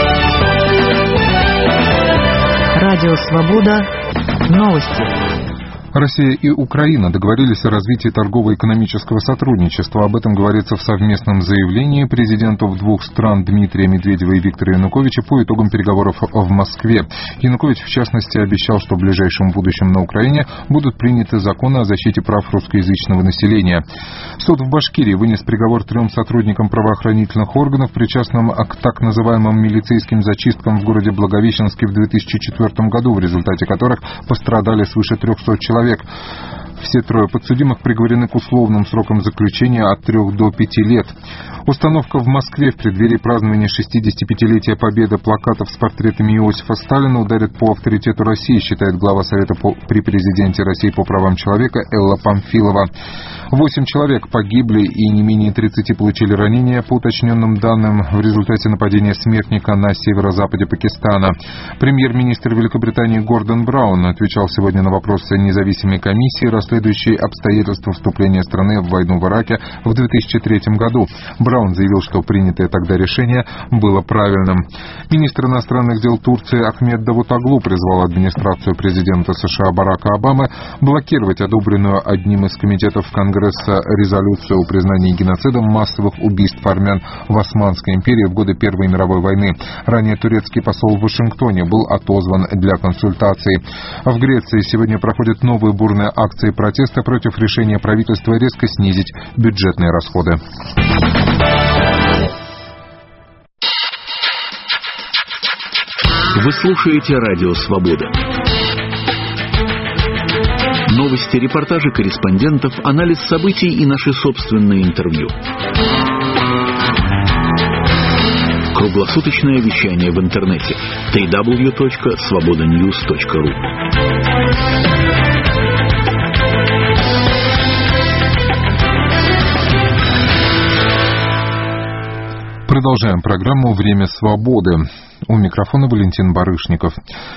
Радио «Свобода». Новости. Россия и Украина договорились о развитии торгово-экономического сотрудничества. Об этом говорится в совместном заявлении президентов двух стран Дмитрия Медведева и Виктора Януковича по итогам переговоров в Москве. Янукович, в частности, обещал, что в ближайшем будущем на Украине будут приняты законы о защите прав русскоязычного населения. Суд в Башкирии вынес приговор 3 сотрудникам правоохранительных органов, причастным к так называемым милицейским зачисткам в городе Благовещенске в 2004 году, в результате которых пострадали свыше 300 человек. Все 3 подсудимых приговорены к условным срокам заключения от 3 до 5 лет. Установка в Москве в преддверии празднования 65-летия Победы плакатов с портретами Иосифа Сталина ударит по авторитету России, считает глава Совета при президенте России по правам человека Элла Памфилова. 8 человек погибли и не менее 30 получили ранения, по уточненным данным, в результате нападения смертника на северо-западе Пакистана. Премьер-министр Великобритании Гордон Браун отвечал сегодня на вопросы независимой комиссии, расследующей обстоятельства вступления страны в войну в Ираке в 2003 году. Браун заявил, что принятое тогда решение было правильным. Министр иностранных дел Турции Ахмед Давутоглу призвал администрацию президента США Барака Обамы блокировать одобренную одним из комитетов Конгресса резолюцию о признании геноцидом массовых убийств армян в Османской империи в годы Первой мировой войны. Ранее турецкий посол в Вашингтоне был отозван для консультаций. В Греции сегодня проходят новые бурные акции протеста против решения правительства резко снизить бюджетные расходы. Вы слушаете Радио Свобода. Новости, репортажи корреспондентов, анализ событий и наши собственные интервью. Круглосуточное вещание в интернете. www.svobodanews.ru. Продолжаем программу «Время свободы». У микрофона Валентин Барышников.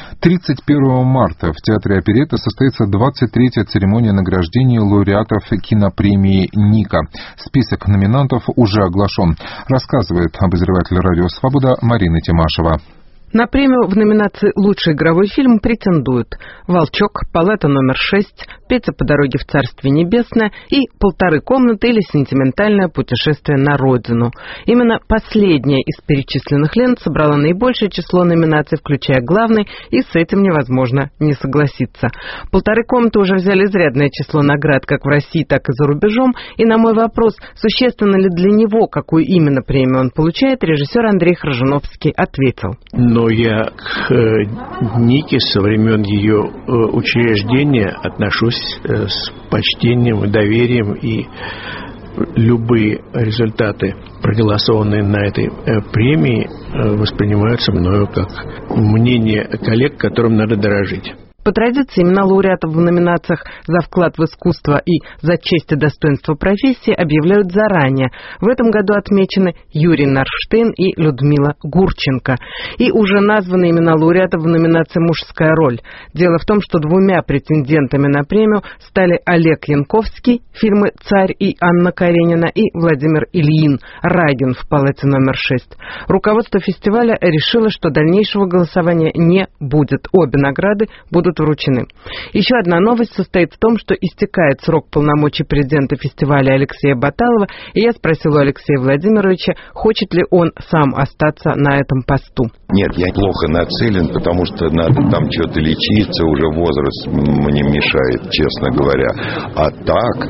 31 марта в Театре оперетты состоится 23-я церемония награждения лауреатов кинопремии «Ника». Список номинантов уже оглашен. Рассказывает обозреватель «Радио Свобода» Марина Тимашева. На премию в номинации «Лучший игровой фильм» претендуют «Волчок», «Палата номер 6», «Петя по дороге в Царствие Небесное» и «Полторы комнаты» или «Сентиментальное путешествие на родину». Именно последняя из перечисленных лент собрала наибольшее число номинаций, включая главный, и с этим невозможно не согласиться. «Полторы комнаты» уже взяли изрядное число наград как в России, так и за рубежом, и на мой вопрос, существенно ли для него, какую именно премию он получает, режиссер Андрей Хржановский ответил. Но я к Нике со времен ее учреждения отношусь с почтением и доверием, и любые результаты, проголосованные на этой премии, воспринимаются мною как мнение коллег, которым надо дорожить. По традиции, имена лауреатов в номинациях за вклад в искусство и за честь и достоинство профессии объявляют заранее. В этом году отмечены Юрий Нарштейн и Людмила Гурченко. И уже названы имена лауреатов в номинации «Мужская роль». Дело в том, что двумя претендентами на премию стали Олег Янковский, фильмы «Царь» и «Анна Каренина», и Владимир Ильин, «Рагин» в «Палате номер 6». Руководство фестиваля решило, что дальнейшего голосования не будет. Обе награды будут вручены. Еще одна новость состоит в том, что истекает срок полномочий президента фестиваля Алексея Баталова, и я спросила у Алексея Владимировича, хочет ли он сам остаться на этом посту. Нет, я плохо нацелен, потому что надо там что-то лечиться, уже возраст мне мешает, честно говоря. А так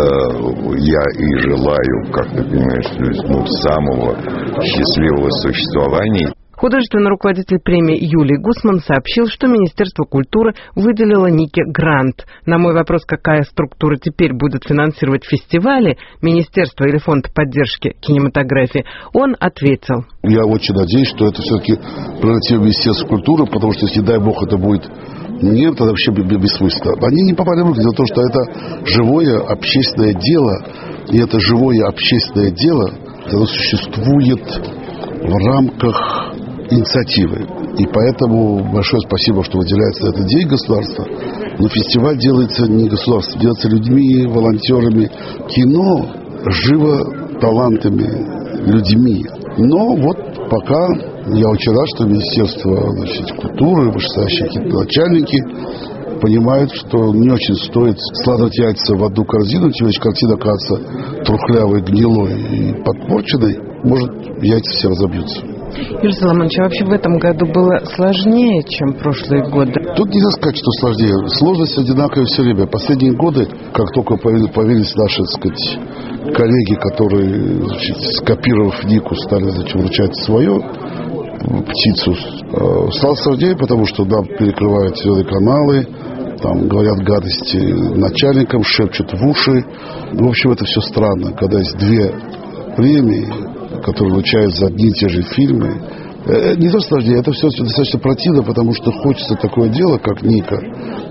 я и желаю, как ты понимаешь, самого счастливого существования. Художественный руководитель премии Юлий Гусман сообщил, что Министерство культуры выделило Нике грант. На мой вопрос, какая структура теперь будет финансировать фестивали, министерство или фонд поддержки кинематографии, он ответил. Я очень надеюсь, что это все-таки прерогатива Министерства культуры, потому что, если, дай бог, это будет нет, тогда вообще бессмысленно. Они не попали в руки за то, что это живое общественное дело, и это живое общественное дело, оно существует в рамках инициативы. И поэтому большое спасибо, что выделяется на этот день государства. Но фестиваль делается не государством, делается людьми, волонтерами. Кино живо талантами, людьми. Но вот пока я очень рад, что Министерство культуры, вышестоящие какие-то начальники понимают, что не очень стоит складывать яйца в одну корзину, тебе картина окажется трухлявой, гнилой и подпорченной, может, яйца все разобьются. Юрий Соломонович, а вообще в этом году было сложнее, чем прошлые годы? Тут нельзя сказать, что сложнее. Сложность одинаковая все время. Последние годы, как только появились наши, так сказать, коллеги, которые, скопировав Нику, стали вручать свою птицу, стало сложнее, потому что нам перекрывают телеканалы, там говорят гадости начальникам, шепчут в уши. В общем, это все странно, когда есть две премии, которые вручают за одни и те же фильмы. Не то сложнее, это все достаточно противно, потому что хочется такое дело, как Ника,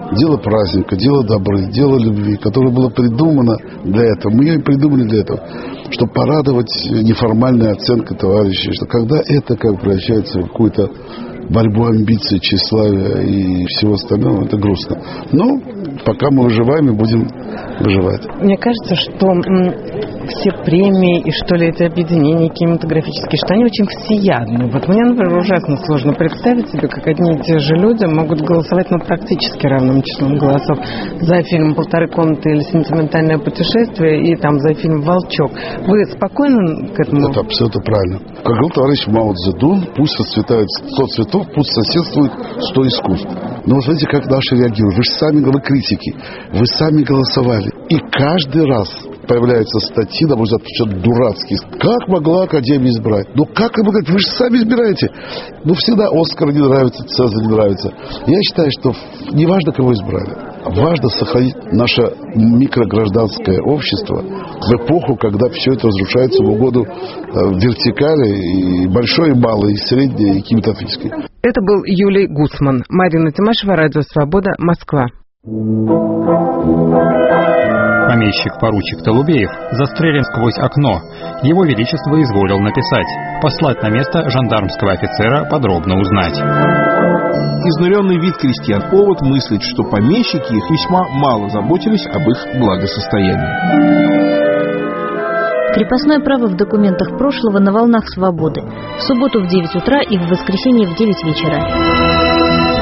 дело праздника, дело добры, дело любви, которое было придумано для этого. Мы ее придумали для этого, чтобы порадовать неформальной оценкой товарищей, что когда это как превращается в какую-то борьбу амбиций, тщеславия и всего остального, это грустно. Но пока мы выживаем и будем выживать. Мне кажется, что все премии и что ли эти объединения кинематографические, что они очень всеядны. Вот мне, например, ужасно сложно представить себе, как одни и те же люди могут голосовать практически равным числом голосов за фильм «Полторы комнаты» или «Сентиментальное путешествие» и там за фильм «Волчок». Вы спокойны к этому? Это абсолютно правильно. Как говорил товарищ Мао Цзэдун, пусть расцветает 100 цветов, пусть соседствует 100 искусств. Но вот смотрите, как наши реагируют. Вы же сами, вы критики, вы сами голосовали. И каждый раз появляются статьи, на мой взгляд, дурацкие. Как могла Академия избрать? Ну как вы говорите, вы же сами избираете. Ну всегда Оскар не нравится, Цезарь не нравится. Я считаю, что не важно, кого избрали. Важно сохранить наше микрогражданское общество в эпоху, когда все это разрушается в угоду вертикали, и большой, и малой, и средней, и кинематографической. Это был Юлий Гусман. Марина Тимашева, Радио Свобода, Москва. Помещик-поручик Толубеев застрелен сквозь окно. Его Величество изволил написать: послать на место жандармского офицера подробно узнать. Изнуренный вид крестьян — повод мыслить, что помещики их весьма мало заботились об их благосостоянии. Крепостное право в документах прошлого на волнах свободы. В субботу в 9 утра и в воскресенье в 9 вечера.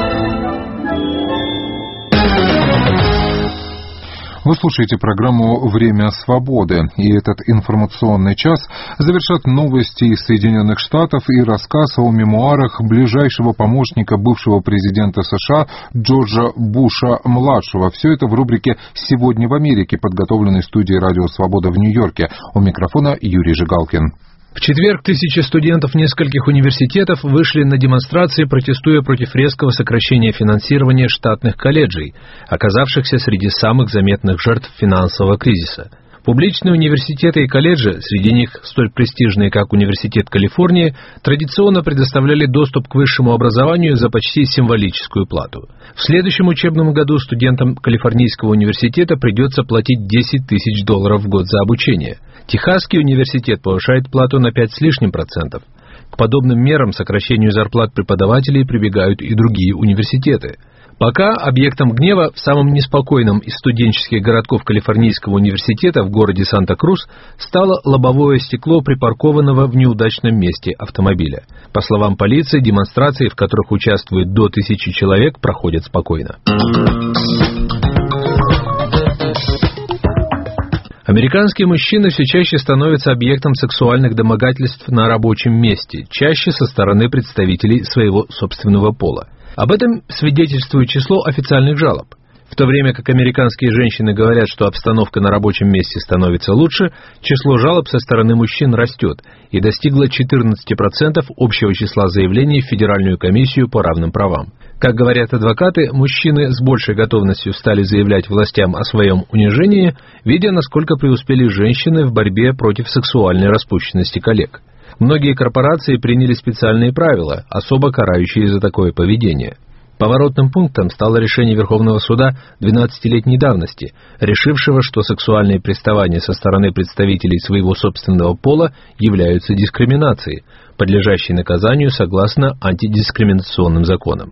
Вы слушаете программу «Время свободы», и этот информационный час завершат новости из Соединенных Штатов и рассказ о мемуарах ближайшего помощника бывшего президента США Джорджа Буша-младшего. Все это в рубрике «Сегодня в Америке», подготовленной студией «Радио Свобода» в Нью-Йорке. У микрофона Юрий Жигалкин. В четверг тысячи студентов нескольких университетов вышли на демонстрации, протестуя против резкого сокращения финансирования штатных колледжей, оказавшихся среди самых заметных жертв финансового кризиса. Публичные университеты и колледжи, среди них столь престижные, как Университет Калифорнии, традиционно предоставляли доступ к высшему образованию за почти символическую плату. В следующем учебном году студентам Калифорнийского университета придется платить $10 тысяч в год за обучение. Техасский университет повышает плату на 5 с лишним %. К подобным мерам, сокращению зарплат преподавателей, прибегают и другие университеты. Пока объектом гнева в самом неспокойном из студенческих городков Калифорнийского университета в городе Санта-Крус стало лобовое стекло припаркованного в неудачном месте автомобиля. По словам полиции, демонстрации, в которых участвует до 1000 человек, проходят спокойно. Американские мужчины все чаще становятся объектом сексуальных домогательств на рабочем месте, чаще со стороны представителей своего собственного пола. Об этом свидетельствует число официальных жалоб. В то время как американские женщины говорят, что обстановка на рабочем месте становится лучше, число жалоб со стороны мужчин растет и достигло 14% общего числа заявлений в Федеральную комиссию по равным правам. Как говорят адвокаты, мужчины с большей готовностью стали заявлять властям о своем унижении, видя, насколько преуспели женщины в борьбе против сексуальной распущенности коллег. Многие корпорации приняли специальные правила, особо карающие за такое поведение. Поворотным пунктом стало решение Верховного суда 12-летней давности, решившего, что сексуальные приставания со стороны представителей своего собственного пола являются дискриминацией, подлежащей наказанию согласно антидискриминационным законам.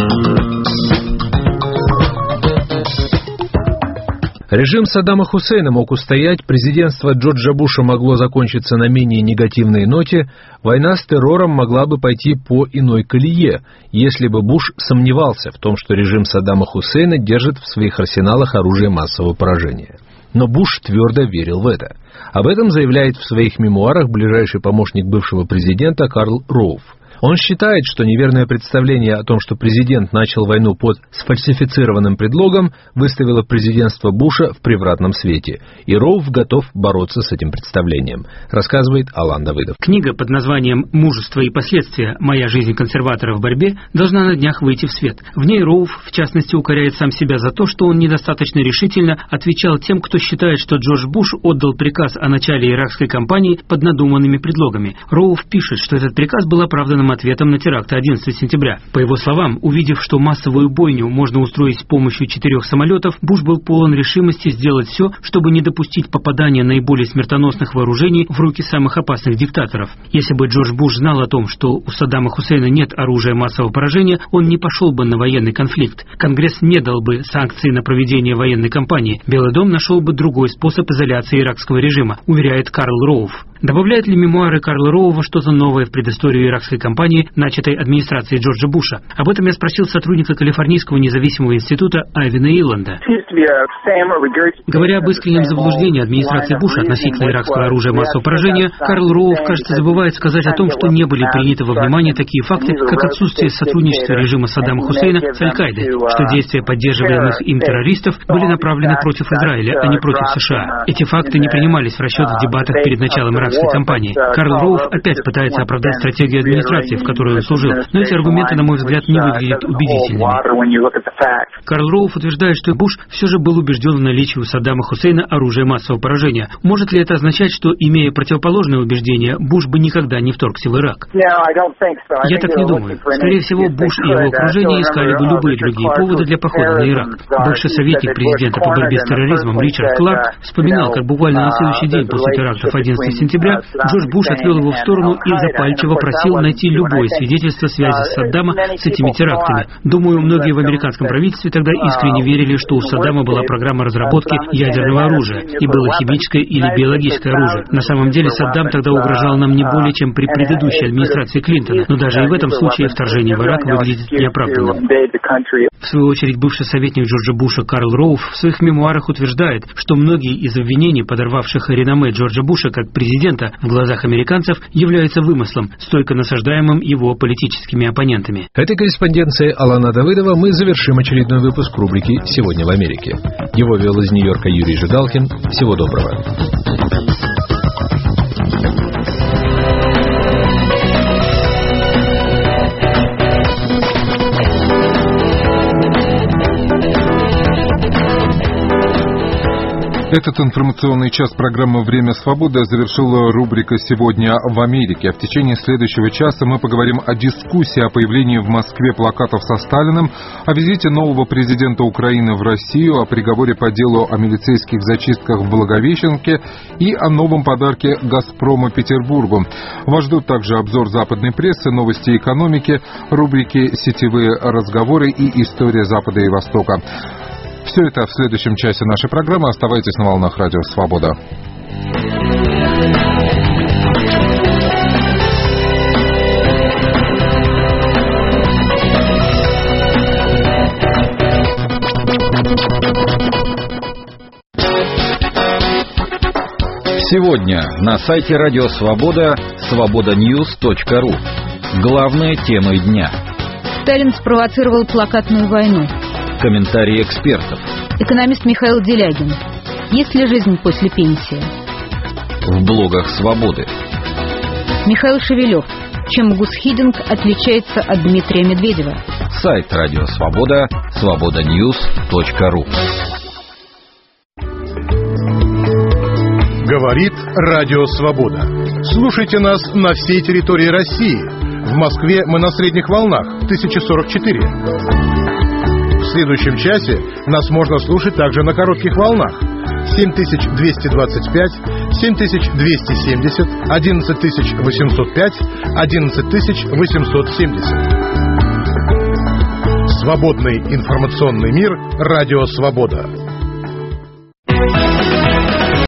Режим Саддама Хусейна мог устоять, президентство Джорджа Буша могло закончиться на менее негативной ноте, война с террором могла бы пойти по иной колее, если бы Буш сомневался в том, что режим Саддама Хусейна держит в своих арсеналах оружие массового поражения. Но Буш твердо верил в это. Об этом заявляет в своих мемуарах ближайший помощник бывшего президента Карл Роуф. Он считает, что неверное представление о том, что президент начал войну под сфальсифицированным предлогом, выставило президентство Буша в превратном свете, и Роуф готов бороться с этим представлением, рассказывает Алан Давыдов. Книга под названием «Мужество и последствия. Моя жизнь консерватора в борьбе» должна на днях выйти в свет. В ней Роуф, в частности, укоряет сам себя за то, что он недостаточно решительно отвечал тем, кто считает, что Джордж Буш отдал приказ о начале иракской кампании под надуманными предлогами. Роуф пишет, что этот приказ был оправданным ответом на теракты 11 сентября. По его словам, увидев, что массовую бойню можно устроить с помощью 4 самолетов, Буш был полон решимости сделать все, чтобы не допустить попадания наиболее смертоносных вооружений в руки самых опасных диктаторов. Если бы Джордж Буш знал о том, что у Саддама Хусейна нет оружия массового поражения, он не пошел бы на военный конфликт. Конгресс не дал бы санкции на проведение военной кампании. Белый дом нашел бы другой способ изоляции иракского режима, уверяет Карл Роуф. Добавляют ли мемуары Карла Роува что-то новое в предысторию иракской кампании, начатой администрацией Джорджа Буша? Об этом я спросил сотрудника Калифорнийского независимого института Айвена Иланда. Говоря об искреннем заблуждении администрации Буша относительно иракского оружия массового поражения, Карл Роув, кажется, забывает сказать о том, что не были приняты во внимание такие факты, как отсутствие сотрудничества режима Саддама Хусейна с Аль-Каидой, что действия поддерживаемых им террористов были направлены против Израиля, а не против США. Эти факты не принимались в расчет в дебатах перед началом иракской кампании. Карл Роув опять пытается оправдать стратегию администрации, в которой он служил, но эти аргументы, на мой взгляд, не выглядят убедительными. Карл Роув утверждает, что Буш все же был убежден в наличии у Саддама Хусейна оружия массового поражения. Может ли это означать, что, имея противоположное убеждение, Буш бы никогда не вторгся в Ирак? Я так не думаю. Скорее всего, Буш и его окружение искали бы любые другие поводы для похода на Ирак. Бывший советник президента по борьбе с терроризмом Ричард Кларк вспоминал, как буквально на следующий день после терактов 11 сентября Джордж Буш отвел его в сторону и запальчиво просил найти любое свидетельство связи Саддама с этими терактами. Думаю, многие в американском правительстве тогда искренне верили, что у Саддама была программа разработки ядерного оружия, и было химическое или биологическое оружие. На самом деле Саддам тогда угрожал нам не более, чем при предыдущей администрации Клинтона, но даже и в этом случае вторжение в Ирак выглядит неоправданным. В свою очередь, бывший советник Джорджа Буша Карл Роуф в своих мемуарах утверждает, что многие из обвинений, подорвавших реноме Джорджа Буша как президента, в глазах американцев являются вымыслом, стойко насаждаемым его политическими оппонентами. Этой корреспонденцией Алана Давыдова мы завершим очередной выпуск рубрики «Сегодня в Америке». Его вел из Нью-Йорка Юрий Жигалкин. Всего доброго. Этот информационный час программы «Время свободы» завершила рубрика «Сегодня в Америке». А в течение следующего часа мы поговорим о дискуссии о появлении в Москве плакатов со Сталиным, о визите нового президента Украины в Россию, о приговоре по делу о милицейских зачистках в Благовещенске и о новом подарке «Газпрома» Петербургу. Вас ждут также обзор западной прессы, новости экономики, рубрики «Сетевые разговоры» и «История Запада и Востока». Все это в следующем часе нашей программы. Оставайтесь на волнах Радио Свобода. Сегодня на сайте Радио Свобода свободаnews.ru. Главные темы дня. Сталин спровоцировал плакатную войну. Комментарии экспертов. Экономист Михаил Делягин. Есть ли жизнь после пенсии? В блогах Свободы. Михаил Шевелев. Чем Гусхидинг отличается от Дмитрия Медведева? Сайт Радио Свобода свободаnews.ru. Говорит Радио Свобода. Слушайте нас на всей территории России. В Москве мы на средних волнах 1044. В следующем часе нас можно слушать также на коротких волнах 7225, 7270, 11805, 11870. Свободный информационный мир. Радио Свобода.